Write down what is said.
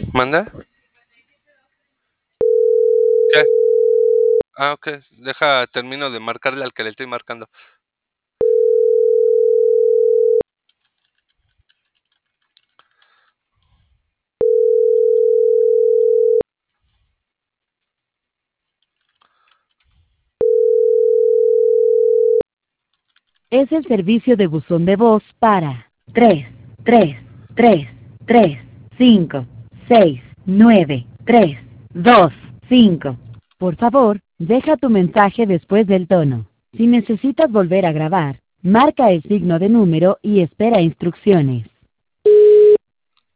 ¿Manda? ¿Qué? Ah, okey. Deja, termino de marcarle al que le estoy marcando. Es el servicio de buzón de voz para 333356932. Por favor, deja tu mensaje después del tono. Si necesitas volver a grabar, marca el signo de número y espera instrucciones.